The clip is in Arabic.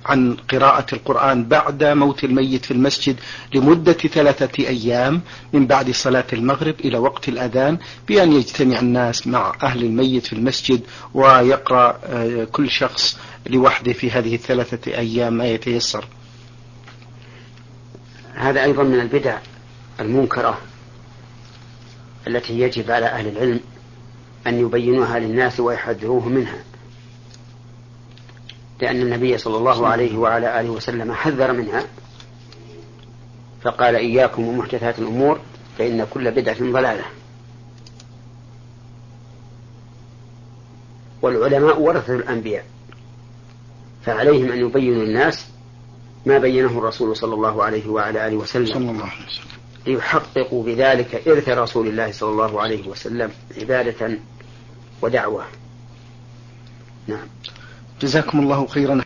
عن قراءة القرآن بعد موت الميت في المسجد لمدة 3 أيام من بعد صلاة المغرب إلى وقت الأذان، بأن يجتمع الناس مع أهل الميت في المسجد ويقرأ كل شخص لوحده في هذه 3 أيام ما يتيسر. هذا أيضا من البدع المنكرة التي يجب على أهل العلم أن يبينوها للناس ويحذروهم منها، لأن النبي صلى الله عليه وعلى آله وسلم حذر منها، فقال: إياكم ومحدثات الأمور فإن كل بدعة ضلالة. والعلماء ورثة الأنبياء، فعليهم أن يبينوا الناس ما بينه الرسول صلى الله عليه وعلى آله وسلم ليحققوا بذلك إرث رسول الله صلى الله عليه وسلم عبادة ودعوة. نعم. جزاكم الله خيرا.